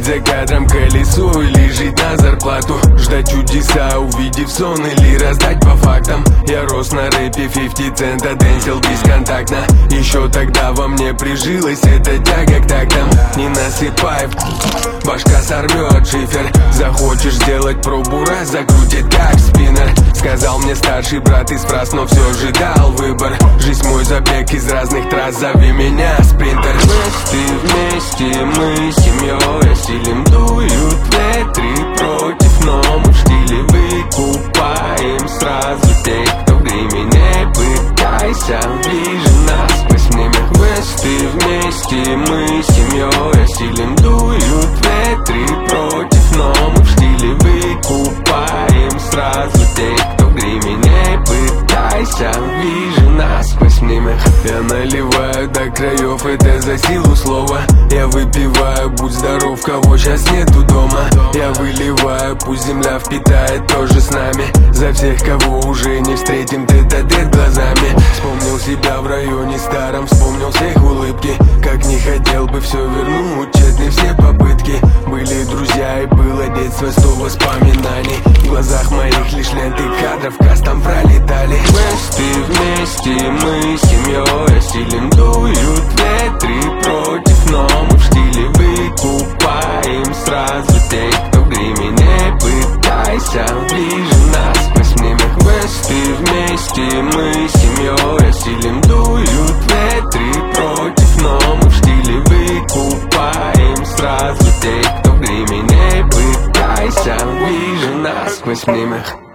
за кадром колесо или жить на зарплату, ждать чудеса, увидев сон или раздать по фактам. Я рос на рэпе 50 цента, дэнсил бесконтактно. Еще тогда во мне прижилась эта тяга к тактам. Не насыпай, башка сорвет шифер. Захочешь сделать пробу раз, закрутит как спиннер. Сказал мне старший брат из фраз, но все же дал выбор. Жизнь мой забег из разных трасс, зови меня спринтер. Вместе мы с семьей осилим, дуют ветры против, но мы в стиле выкупаем сразу тех, кто в гриме. Не пытайся ближе нас, сквозь время. Вместе мы с семьей осилим, дуют ветры против, но мы в стиле выкупаем сразу тех, кто в гриме. Не пытайся ближе нас, сквозь время. Я наливаю до краев, это за силу слова. Я выпиваю, будь здоров, кого сейчас нету дома. Я выливаю, пусть земля впитает тоже с нами. За всех, кого уже не встретим тет-а-тет глазами. Вспомнил себя в районе старом, вспомнил всех улыбки. Как не хотел бы все вернуть, тщетны все попытки. Были друзья и было детство, 100 воспоминаний. В глазах моих лишь ленты кадров, кастом пролетали. Вместе мы с семьей осилим, дуют ветры против, но мы в стиле выкупаем сразу тех, кто в гриме. Не пытайся ближе нас, сквозь время. Вместе мы с семьей осилим, дуют ветры против, но мы в стиле выкупаем сразу тех, кто в гриме. Не пытайся ближе нас, сквозь время.